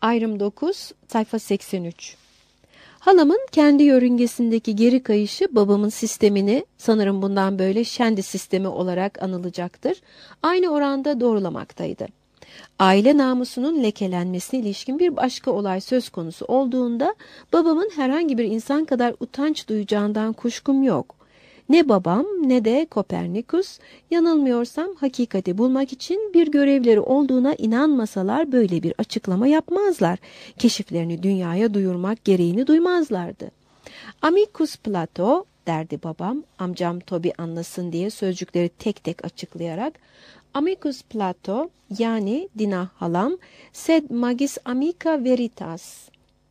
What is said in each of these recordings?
Ayrım 9, sayfa 83. Halamın kendi yörüngesindeki geri kayışı babamın sistemini, sanırım bundan böyle Şendi sistemi olarak anılacaktır, aynı oranda doğrulamaktaydı. Aile namusunun lekelenmesine ilişkin bir başka olay söz konusu olduğunda babamın herhangi bir insan kadar utanç duyacağından kuşkum yok. Ne babam ne de Kopernikus, yanılmıyorsam hakikati bulmak için bir görevleri olduğuna inanmasalar böyle bir açıklama yapmazlar. Keşiflerini dünyaya duyurmak gereğini duymazlardı. Amicus Plato derdi babam, amcam Toby anlasın diye sözcükleri tek tek açıklayarak. Amicus Plato, yani Dina halam, sed magis amica veritas.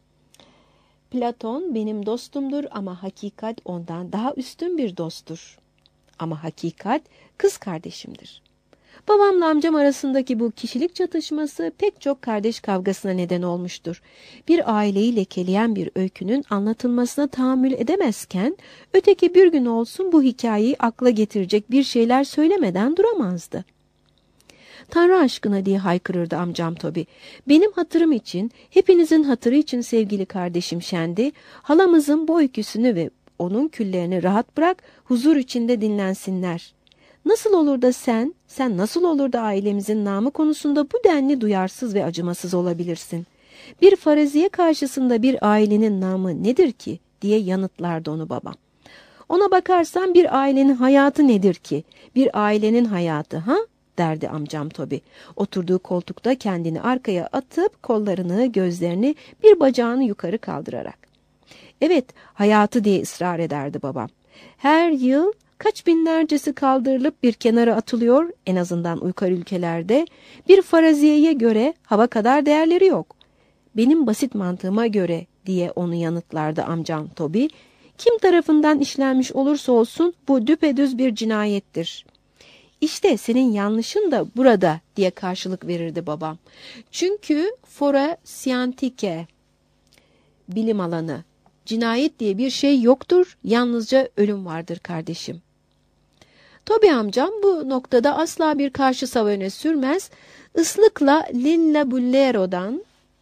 Platon benim dostumdur ama hakikat ondan daha üstün bir dosttur. Ama hakikat kız kardeşimdir. Babamla amcam arasındaki bu kişilik çatışması pek çok kardeş kavgasına neden olmuştur. Bir aileyi lekeleyen bir öykünün anlatılmasına tahammül edemezken, öteki bir gün olsun bu hikayeyi akla getirecek bir şeyler söylemeden duramazdı. Tanrı aşkına diye haykırırdı amcam Toby. Benim hatırım için, hepinizin hatırı için sevgili kardeşim Şendi, halamızın bu öyküsünü ve onun küllerini rahat bırak, huzur içinde dinlensinler. Nasıl olur da sen nasıl olur da ailemizin namı konusunda bu denli duyarsız ve acımasız olabilirsin? Bir faraziye karşısında bir ailenin namı nedir ki? Diye yanıtlardı onu babam. Ona bakarsan bir ailenin hayatı nedir ki? Bir ailenin hayatı ha? Derdi amcam Toby. Oturduğu koltukta kendini arkaya atıp kollarını, gözlerini, bir bacağını yukarı kaldırarak. Evet, hayatı diye ısrar ederdi babam. Her yıl kaç binlercesi kaldırılıp bir kenara atılıyor, en azından uygar ülkelerde. Bir faraziyeye göre hava kadar değerleri yok. Benim basit mantığıma göre diye onu yanıtlardı amcam Toby. Kim tarafından işlenmiş olursa olsun bu düpedüz bir cinayettir. İşte senin yanlışın da burada diye karşılık verirdi babam. Çünkü fora scientifique, bilim alanı, cinayet diye bir şey yoktur, yalnızca ölüm vardır kardeşim. Toby amcam bu noktada asla bir karşı sava öne sürmez, ıslıkla Lilla Bullero'dan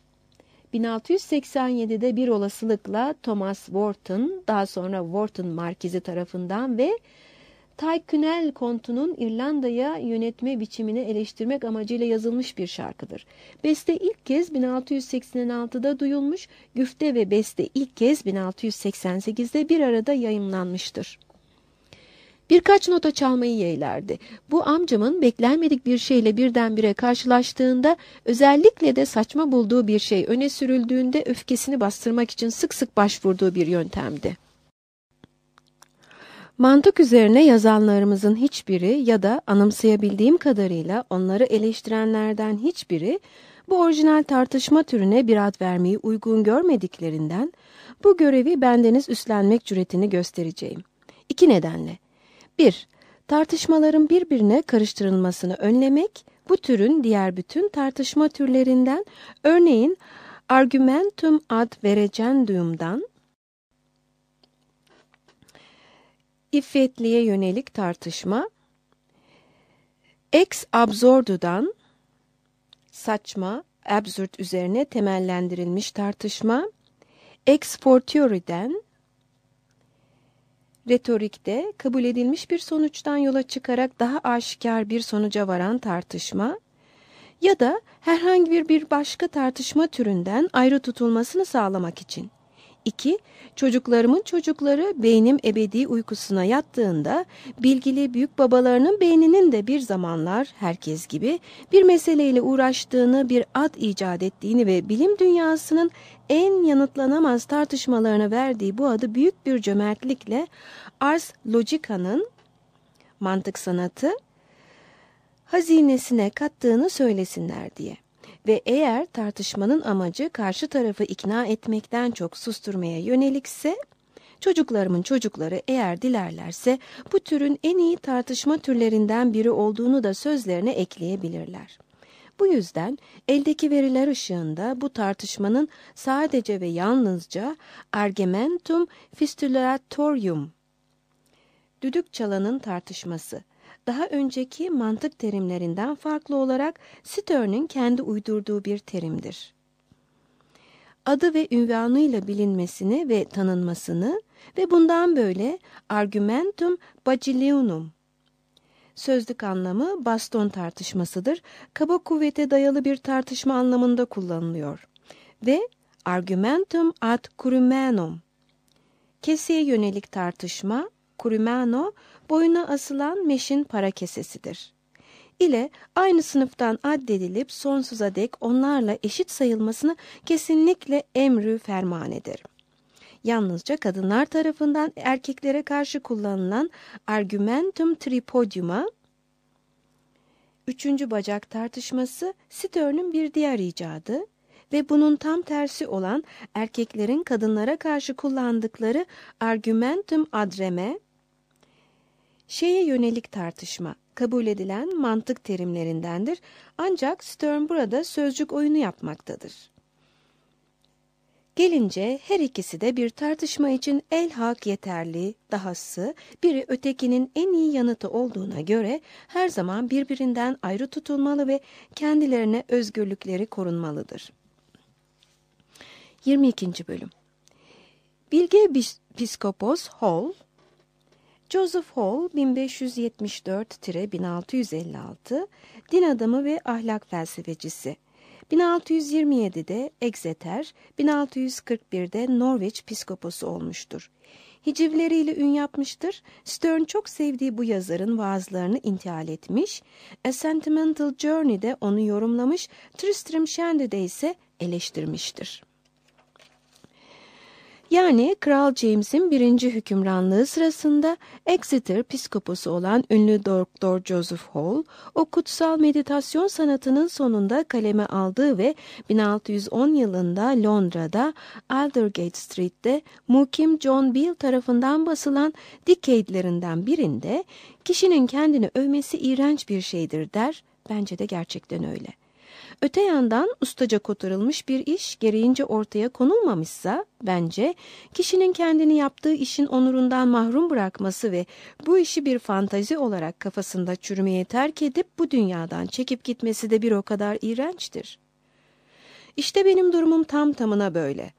1687'de bir olasılıkla Thomas Wharton, daha sonra Wharton Markizi tarafından ve Tyrconnel Kontu'nun İrlanda'ya yönetme biçimini eleştirmek amacıyla yazılmış bir şarkıdır. Beste ilk kez 1686'da duyulmuş, güfte ve beste ilk kez 1688'de bir arada yayımlanmıştır. Birkaç nota çalmayı yeğlerdi. Bu amcamın beklenmedik bir şeyle birdenbire karşılaştığında, özellikle de saçma bulduğu bir şey öne sürüldüğünde öfkesini bastırmak için sık sık başvurduğu bir yöntemdi. Mantık üzerine yazanlarımızın hiçbiri ya da anımsayabildiğim kadarıyla onları eleştirenlerden hiçbiri bu orijinal tartışma türüne bir ad vermeyi uygun görmediklerinden bu görevi bendeniz üstlenmek cüretini göstereceğim. 2 nedenle. 1. Tartışmaların birbirine karıştırılmasını önlemek, bu türün diğer bütün tartışma türlerinden, örneğin argumentum ad verecendium'dan, İffetliğe yönelik tartışma, ex absurdu'dan, saçma, absurd üzerine temellendirilmiş tartışma, ex fortiori'den, retorikte kabul edilmiş bir sonuçtan yola çıkarak daha aşikar bir sonuca varan tartışma ya da herhangi bir başka tartışma türünden ayrı tutulmasını sağlamak için. 2. Çocuklarımın çocukları beynim ebedi uykusuna yattığında bilgili büyük babalarının beyninin de bir zamanlar herkes gibi bir meseleyle uğraştığını, bir ad icat ettiğini ve bilim dünyasının en yanıtlanamaz tartışmalarına verdiği bu adı büyük bir cömertlikle Ars Logica'nın, mantık sanatı, hazinesine kattığını söylesinler diye. Ve eğer tartışmanın amacı karşı tarafı ikna etmekten çok susturmaya yönelikse, çocuklarımın çocukları eğer dilerlerse bu türün en iyi tartışma türlerinden biri olduğunu da sözlerine ekleyebilirler. Bu yüzden eldeki veriler ışığında bu tartışmanın sadece ve yalnızca argumentum fistulatorium, düdük çalanın tartışması, daha önceki mantık terimlerinden farklı olarak Stern'in kendi uydurduğu bir terimdir. adı ve ünvanıyla bilinmesini ve tanınmasını ve bundan böyle argumentum bacilliunum. Sözlük anlamı baston tartışmasıdır. Kaba kuvvete dayalı bir tartışma anlamında kullanılıyor. Ve argumentum ad crumenum. Keseye yönelik tartışma, crumeno, boyuna asılan meşin para kesesidir. İle aynı sınıftan addedilip sonsuza dek onlarla eşit sayılmasını kesinlikle emrü ferman ederim. Yalnızca kadınlar tarafından erkeklere karşı kullanılan argumentum tripodium'a, üçüncü bacak tartışması Stearn'ün bir diğer icadı ve bunun tam tersi olan erkeklerin kadınlara karşı kullandıkları argumentum ad rem, şeye yönelik tartışma, kabul edilen mantık terimlerindendir. Ancak Stearn burada sözcük oyunu yapmaktadır. Gelince her ikisi de bir tartışma için elhak yeterli, dahası biri ötekinin en iyi yanıtı olduğuna göre her zaman birbirinden ayrı tutulmalı ve kendilerine özgürlükleri korunmalıdır. 22. Bölüm. Bilge Piskopos Hall, Joseph Hall 1574-1656, din adamı ve ahlak felsefecisi. 1627'de Exeter, 1641'de Norwich piskoposu olmuştur. Hicivleriyle ün yapmıştır. Stearn çok sevdiği bu yazarın vaazlarını intihal etmiş, A Sentimental Journey'de onu yorumlamış, Tristram Shandy'de ise eleştirmiştir. Yani Kral James'in 1. hükümranlığı sırasında Exeter piskoposu olan ünlü Doktor Joseph Hall, o kutsal meditasyon sanatının sonunda kaleme aldığı ve 1610 yılında Londra'da Aldersgate Street'te mukim John Beale tarafından basılan Decade'lerinden birinde kişinin kendini övmesi iğrenç bir şeydir der, bence de gerçekten öyle. Öte yandan ustaca kotarılmış bir iş gereğince ortaya konulmamışsa, bence kişinin kendini yaptığı işin onurundan mahrum bırakması ve bu işi bir fantazi olarak kafasında çürümeye terk edip bu dünyadan çekip gitmesi de bir o kadar iğrençtir. İşte benim durumum tam tamına böyle.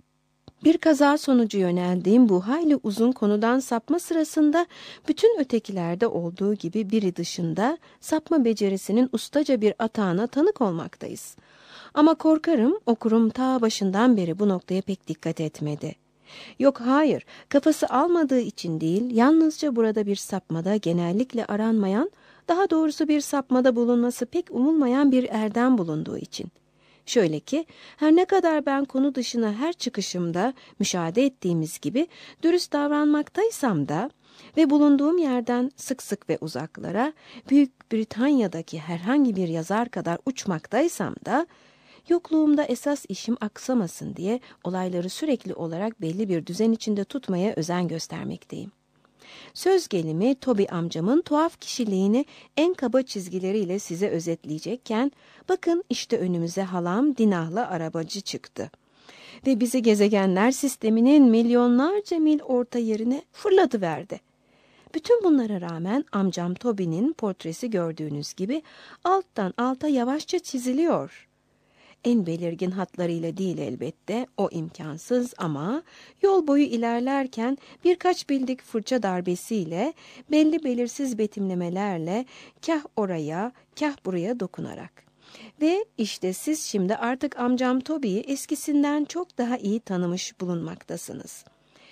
Bir kaza sonucu yöneldiğim bu hayli uzun konudan sapma sırasında bütün ötekilerde olduğu gibi biri dışında sapma becerisinin ustaca bir atağına tanık olmaktayız. Ama korkarım okurum ta başından beri bu noktaya pek dikkat etmedi. Yok hayır, kafası almadığı için değil, yalnızca burada bir sapmada genellikle aranmayan, daha doğrusu bir sapmada bulunması pek umulmayan bir erdem bulunduğu için. Şöyle ki, her ne kadar ben konu dışına her çıkışımda müşahede ettiğimiz gibi dürüst davranmaktaysam da ve bulunduğum yerden sık sık ve uzaklara Büyük Britanya'daki herhangi bir yazar kadar uçmaktaysam da, yokluğumda esas işim aksamasın diye olayları sürekli olarak belli bir düzen içinde tutmaya özen göstermekteyim. Söz gelimi Toby amcamın tuhaf kişiliğini en kaba çizgileriyle size özetleyecekken, bakın işte önümüze halam Dinah'la arabacı çıktı. Ve bizi gezegenler sisteminin milyonlarca mil orta yerine fırlatıverdi. Bütün bunlara rağmen amcam Toby'nin portresi gördüğünüz gibi alttan alta yavaşça çiziliyor. En belirgin hatlarıyla değil elbette, o imkansız ama yol boyu ilerlerken birkaç bildik fırça darbesiyle, belli belirsiz betimlemelerle kah oraya kah buraya dokunarak. Ve işte siz şimdi artık amcam Toby'yi eskisinden çok daha iyi tanımış bulunmaktasınız.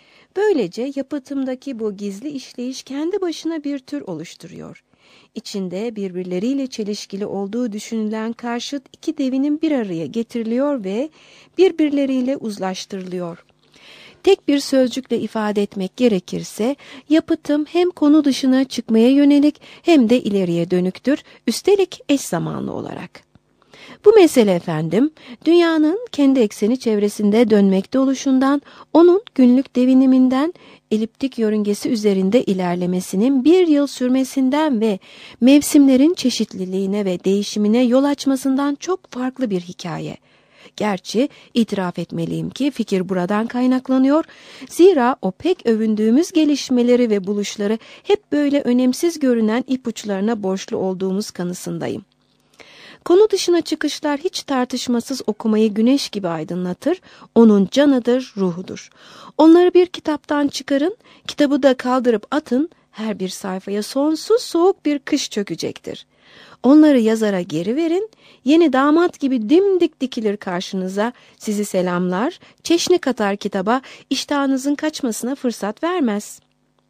Böylece yapıtımdaki bu gizli işleyiş kendi başına bir tür oluşturuyor. İçinde birbirleriyle çelişkili olduğu düşünülen karşıt iki devinin bir araya getiriliyor ve birbirleriyle uzlaştırılıyor. Tek bir sözcükle ifade etmek gerekirse, yapıtım hem konu dışına çıkmaya yönelik hem de ileriye dönüktür, üstelik eş zamanlı olarak. Bu mesele efendim, dünyanın kendi ekseni çevresinde dönmekte oluşundan, onun günlük deviniminden, eliptik yörüngesi üzerinde ilerlemesinin bir yıl sürmesinden ve mevsimlerin çeşitliliğine ve değişimine yol açmasından çok farklı bir hikaye. Gerçi itiraf etmeliyim ki fikir buradan kaynaklanıyor. Zira o pek övündüğümüz gelişmeleri ve buluşları hep böyle önemsiz görünen ipuçlarına borçlu olduğumuz kanısındayım. Konu dışına çıkışlar hiç tartışmasız okumayı güneş gibi aydınlatır, onun canıdır, ruhudur. Onları bir kitaptan çıkarın, kitabı da kaldırıp atın, her bir sayfaya sonsuz soğuk bir kış çökecektir. Onları yazara geri verin, yeni damat gibi dimdik dikilir karşınıza, sizi selamlar, çeşni katar kitaba, iştahınızın kaçmasına fırsat vermez.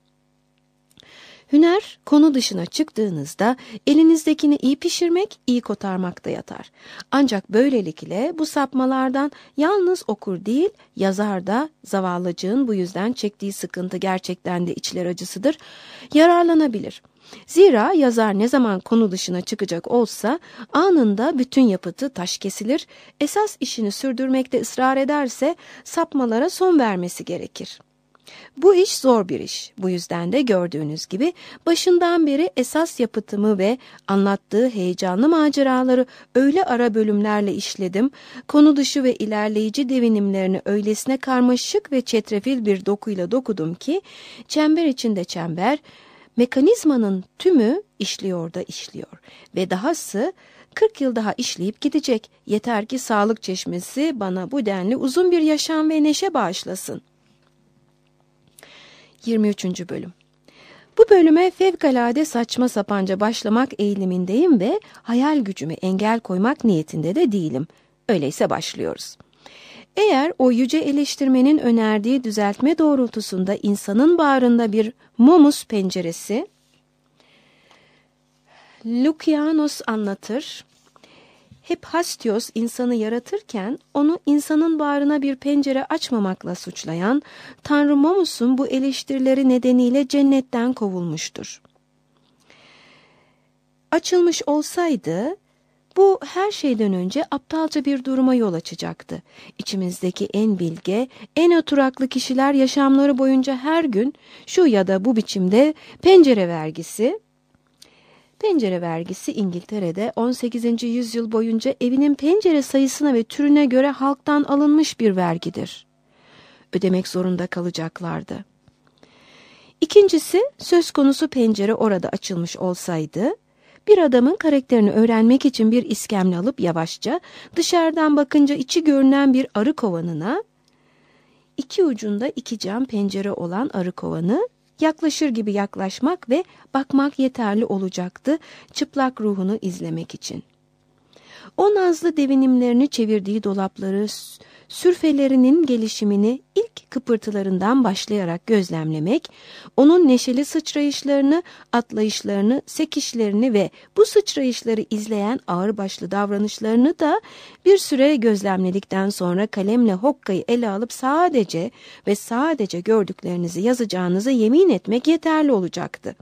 Hüner, konu dışına çıktığınızda elinizdekini iyi pişirmek, iyi kotarmakta yatar. Ancak böylelikle bu sapmalardan yalnız okur değil, yazar da, zavallıcığın bu yüzden çektiği sıkıntı gerçekten de içler acısıdır, yararlanabilir. Zira yazar ne zaman konu dışına çıkacak olsa anında bütün yapıtı taş kesilir, esas işini sürdürmekte ısrar ederse sapmalara son vermesi gerekir. Bu iş zor bir iş. Bu yüzden de gördüğünüz gibi başından beri esas yapıtımı ve anlattığı heyecanlı maceraları öyle ara bölümlerle işledim, konu dışı ve ilerleyici devinimlerini öylesine karmaşık ve çetrefil bir dokuyla dokudum ki, çember içinde çember, mekanizmanın tümü işliyor da işliyor ve dahası 40 yıl daha işleyip gidecek. Yeter ki sağlık çeşmesi bana bu denli uzun bir yaşam ve neşe bağışlasın. 23. bölüm. Bu bölüme fevkalade saçma sapanca başlamak eğilimindeyim ve hayal gücüme engel koymak niyetinde de değilim. Öyleyse başlıyoruz. Eğer o yüce eleştirmenin önerdiği düzeltme doğrultusunda insanın bağrında bir Momus penceresi, Lukianos anlatır, Hephastios insanı yaratırken onu insanın bağrına bir pencere açmamakla suçlayan Tanrı Momus'un bu eleştirileri nedeniyle cennetten kovulmuştur. Açılmış olsaydı bu her şeyden önce aptalca bir duruma yol açacaktı. İçimizdeki en bilge, en oturaklı kişiler yaşamları boyunca her gün şu ya da bu biçimde pencere vergisi İngiltere'de 18. yüzyıl boyunca evinin pencere sayısına ve türüne göre halktan alınmış bir vergidir. Ödemek zorunda kalacaklardı. İkincisi, söz konusu pencere orada açılmış olsaydı, bir adamın karakterini öğrenmek için bir iskemle alıp yavaşça dışarıdan bakınca içi görünen bir arı kovanına, iki ucunda iki cam pencere olan arı kovanı, yaklaşır gibi yaklaşmak ve bakmak yeterli olacaktı çıplak ruhunu izlemek için. O nazlı devinimlerini çevirdiği dolapları, sürfelerinin gelişimini ilk kıpırtılarından başlayarak gözlemlemek, onun neşeli sıçrayışlarını, atlayışlarını, sekişlerini ve bu sıçrayışları izleyen ağırbaşlı davranışlarını da bir süre gözlemledikten sonra kalemle hokkayı ele alıp sadece ve sadece gördüklerinizi yazacağınıza yemin etmek yeterli olacaktı.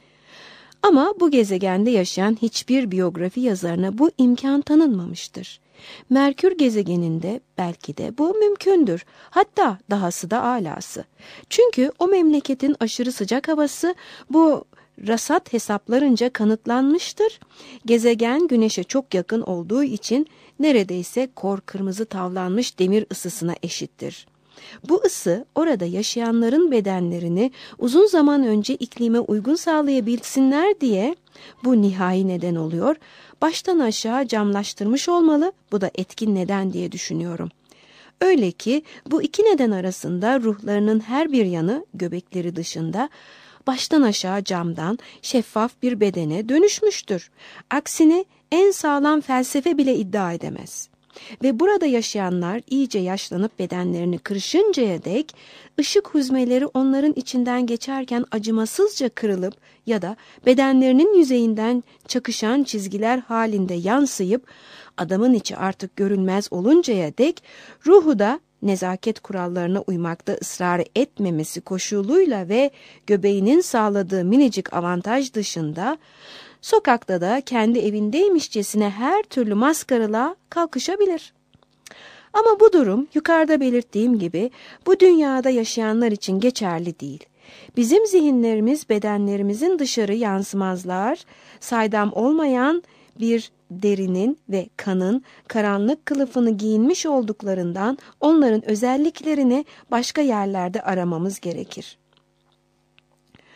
Ama bu gezegende yaşayan hiçbir biyografi yazarına bu imkan tanınmamıştır. Merkür gezegeninde belki de bu mümkündür. Hatta dahası da alası. Çünkü o memleketin aşırı sıcak havası bu rasat hesaplarınca kanıtlanmıştır. Gezegen Güneş'e çok yakın olduğu için neredeyse kor kırmızı tavlanmış demir ısısına eşittir. Bu ısı orada yaşayanların bedenlerini uzun zaman önce iklime uygun sağlayabilsinler diye bu nihai neden oluyor. Baştan aşağı camlaştırmış olmalı, bu da etkin neden diye düşünüyorum. Öyle ki bu iki neden arasında ruhlarının her bir yanı göbekleri dışında baştan aşağı camdan şeffaf bir bedene dönüşmüştür. Aksine en sağlam felsefe bile iddia edemez. Ve burada yaşayanlar iyice yaşlanıp bedenlerini kırışıncaya dek ışık hüzmeleri onların içinden geçerken acımasızca kırılıp ya da bedenlerinin yüzeyinden çakışan çizgiler halinde yansıyıp adamın içi artık görünmez oluncaya dek ruhu da nezaket kurallarına uymakta ısrar etmemesi koşuluyla ve göbeğinin sağladığı minicik avantaj dışında sokakta da kendi evindeymişçesine her türlü maskaralığa kalkışabilir. Ama bu durum yukarıda belirttiğim gibi bu dünyada yaşayanlar için geçerli değil. Bizim zihinlerimiz bedenlerimizin dışarı yansımazlar, saydam olmayan bir derinin ve kanın karanlık kılıfını giyinmiş olduklarından onların özelliklerini başka yerlerde aramamız gerekir.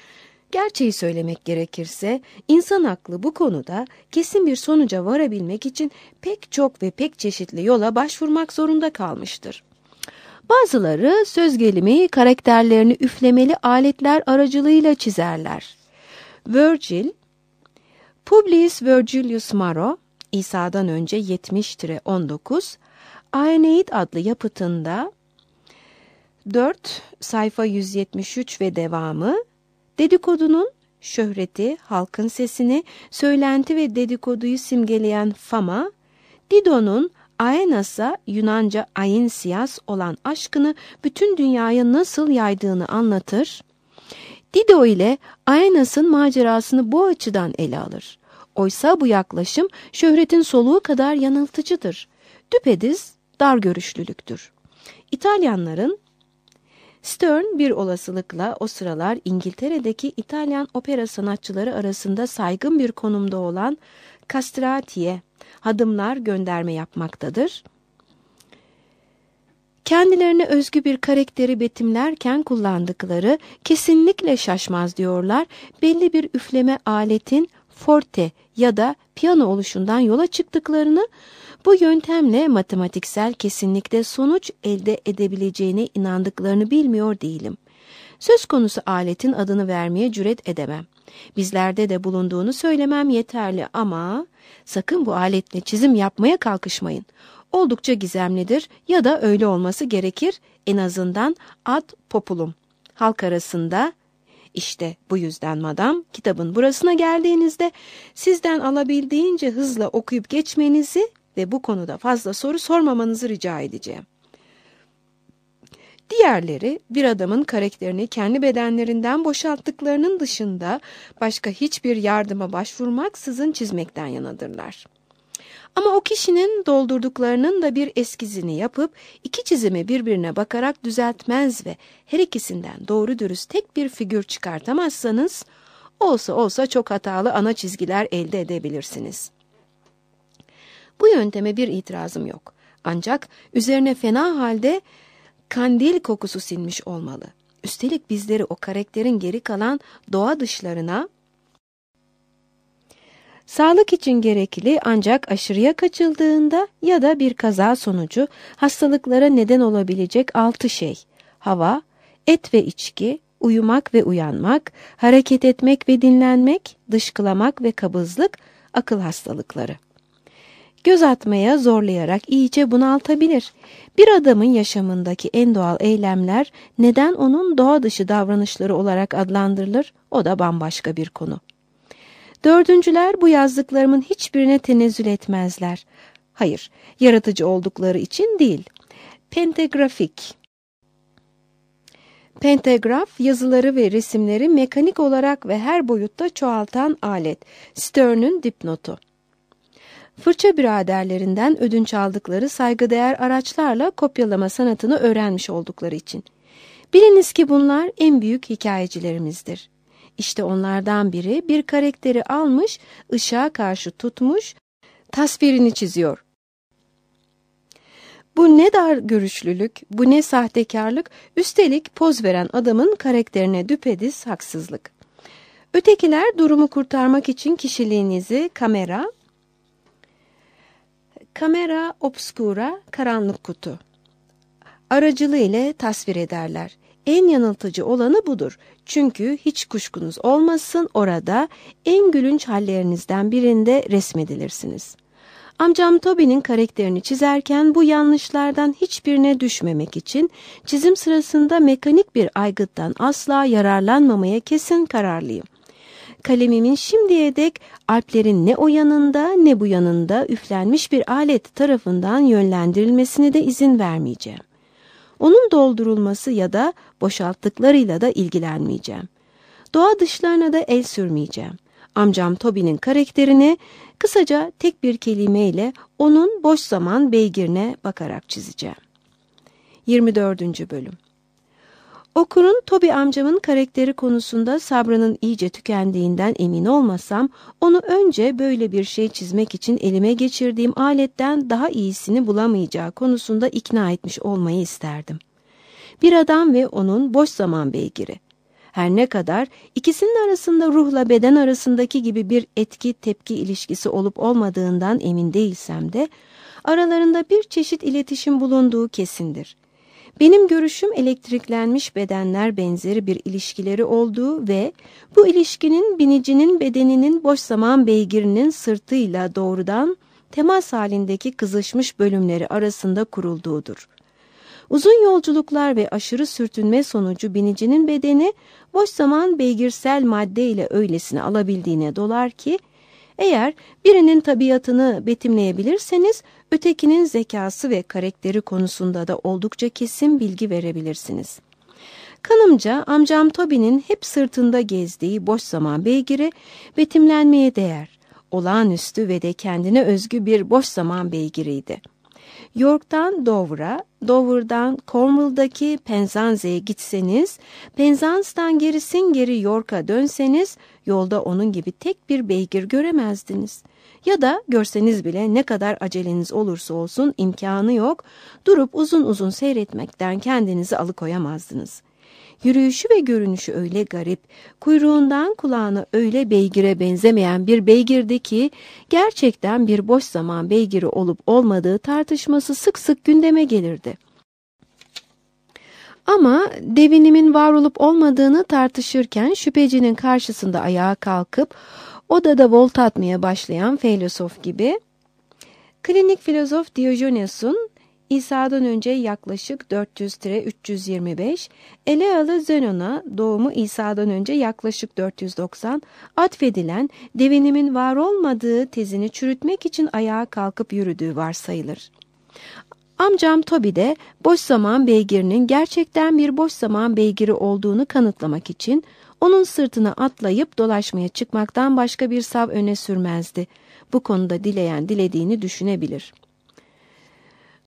Gerçeği söylemek gerekirse, insan aklı bu konuda kesin bir sonuca varabilmek için pek çok ve pek çeşitli yola başvurmak zorunda kalmıştır. Bazıları söz gelimi karakterlerini üflemeli aletler aracılığıyla çizerler. Virgil, Publius Virgilius Maro, İsa'dan önce 70-19, Aeneid adlı yapıtında 4 sayfa 173 ve devamı, dedikodunun şöhreti, halkın sesini, söylenti ve dedikoduyu simgeleyen fama, Dido'nun Aenas'a Yunanca Ainsias olan aşkını bütün dünyaya nasıl yaydığını anlatır. Dido ile Aenas'ın macerasını bu açıdan ele alır. Oysa bu yaklaşım şöhretin soluğu kadar yanıltıcıdır. Düpedüz dar görüşlülüktür. İtalyanların Stern bir olasılıkla o sıralar İngiltere'deki İtalyan opera sanatçıları arasında saygın bir konumda olan Castrati'ye hadımlar gönderme yapmaktadır. Kendilerine özgü bir karakteri betimlerken kullandıkları kesinlikle şaşmaz diyorlar, belli bir üfleme aletin forte ya da piyano oluşundan yola çıktıklarını, bu yöntemle matematiksel kesinlikle sonuç elde edebileceğine inandıklarını bilmiyor değilim. Söz konusu aletin adını vermeye cüret edemem. Bizlerde de bulunduğunu söylemem yeterli ama sakın bu aletle çizim yapmaya kalkışmayın. Oldukça gizemlidir ya da öyle olması gerekir, en azından ad populum. Halk arasında, işte bu yüzden madam, kitabın burasına geldiğinizde sizden alabildiğince hızla okuyup geçmenizi ve bu konuda fazla soru sormamanızı rica edeceğim. Diğerleri bir adamın karakterini kendi bedenlerinden boşalttıklarının dışında başka hiçbir yardıma başvurmaksızın çizmekten yanadırlar. Ama o kişinin doldurduklarının da bir eskizini yapıp iki çizimi birbirine bakarak düzeltmez ve her ikisinden doğru dürüst tek bir figür çıkartamazsanız, olsa çok hatalı ana çizgiler elde edebilirsiniz. Bu yönteme bir itirazım yok. Ancak üzerine fena halde kandil kokusu sinmiş olmalı. Üstelik bizleri o karakterin geri kalan doğa dışlarına, sağlık için gerekli ancak aşırıya kaçıldığında ya da bir kaza sonucu hastalıklara neden olabilecek 6 şey: hava, et ve içki, uyumak ve uyanmak, hareket etmek ve dinlenmek, dışkılamak ve kabızlık, akıl hastalıkları. Göz atmaya zorlayarak iyice bunaltabilir. Bir adamın yaşamındaki en doğal eylemler neden onun doğa dışı davranışları olarak adlandırılır? O da bambaşka bir konu. Dördüncüler bu yazdıklarımın hiçbirine tenezzül etmezler. Hayır, yaratıcı oldukları için değil. Pentagraf, yazıları ve resimleri mekanik olarak ve her boyutta çoğaltan alet. Stern'ün dipnotu. Fırça biraderlerinden ödünç aldıkları saygıdeğer araçlarla kopyalama sanatını öğrenmiş oldukları için. Biliniz ki bunlar en büyük hikayecilerimizdir. İşte onlardan biri bir karakteri almış, ışığa karşı tutmuş, tasvirini çiziyor. Bu ne dar görüşlülük, bu ne sahtekarlık, üstelik poz veren adamın karakterine düpedüz haksızlık. Ötekiler durumu kurtarmak için kişiliğinizi kamera obscura, karanlık kutu aracılığı ile tasvir ederler. En yanıltıcı olanı budur. Çünkü hiç kuşkunuz olmasın, orada en gülünç hallerinizden birinde resmedilirsiniz. Amcam Toby'nin karakterini çizerken bu yanlışlardan hiçbirine düşmemek için çizim sırasında mekanik bir aygıttan asla yararlanmamaya kesin kararlıyım. Kalemimin şimdiye dek Alplerin ne o yanında ne bu yanında üflenmiş bir alet tarafından yönlendirilmesine de izin vermeyeceğim. Onun doldurulması ya da boşalttıklarıyla da ilgilenmeyeceğim. Doğa dışlarına da el sürmeyeceğim. Amcam Toby'nin karakterini kısaca tek bir kelimeyle onun boş zaman beygirine bakarak çizeceğim. 24. Bölüm. Okurun Toby amcamın karakteri konusunda sabrının iyice tükendiğinden emin olmasam, onu önce böyle bir şey çizmek için elime geçirdiğim aletten daha iyisini bulamayacağı konusunda ikna etmiş olmayı isterdim. Bir adam ve onun boş zaman beygiri. Her ne kadar ikisinin arasında ruhla beden arasındaki gibi bir etki-tepki ilişkisi olup olmadığından emin değilsem de, aralarında bir çeşit iletişim bulunduğu kesindir. Benim görüşüm elektriklenmiş bedenler benzeri bir ilişkileri olduğu ve bu ilişkinin binicinin bedeninin boş zaman beygirinin sırtıyla doğrudan temas halindeki kızışmış bölümleri arasında kurulduğudur. Uzun yolculuklar ve aşırı sürtünme sonucu binicinin bedeni boş zaman beygirsel madde ile öylesine alabildiğine dolar ki, eğer birinin tabiatını betimleyebilirseniz, ötekinin zekası ve karakteri konusunda da oldukça kesin bilgi verebilirsiniz. Kanımca amcam Toby'nin hep sırtında gezdiği boş zaman beygiri betimlenmeye değer, olağanüstü ve de kendine özgü bir boş zaman beygiriydi. York'tan Dover'a, Dover'dan Cornwall'daki Penzance'ye gitseniz, Penzance'dan gerisin geri York'a dönseniz, yolda onun gibi tek bir beygir göremezdiniz. Ya da görseniz bile ne kadar aceleniz olursa olsun imkanı yok, durup uzun uzun seyretmekten kendinizi alıkoyamazdınız. Yürüyüşü ve görünüşü öyle garip, kuyruğundan kulağına öyle beygire benzemeyen bir beygirdi ki, gerçekten bir boş zaman beygiri olup olmadığı tartışması sık sık gündeme gelirdi. Ama devinimin var olup olmadığını tartışırken şüphecinin karşısında ayağa kalkıp odada volta atmaya başlayan filozof gibi, klinik filozof Diogenes'un İsa'dan önce yaklaşık 400-325, Elealı Zenon'a doğumu İsa'dan önce yaklaşık 490 atfedilen devinimin var olmadığı tezini çürütmek için ayağa kalkıp yürüdüğü varsayılır. Amcam Toby de boş zaman beygirinin gerçekten bir boş zaman beygiri olduğunu kanıtlamak için onun sırtına atlayıp dolaşmaya çıkmaktan başka bir sav öne sürmezdi. Bu konuda dileyen dilediğini düşünebilir.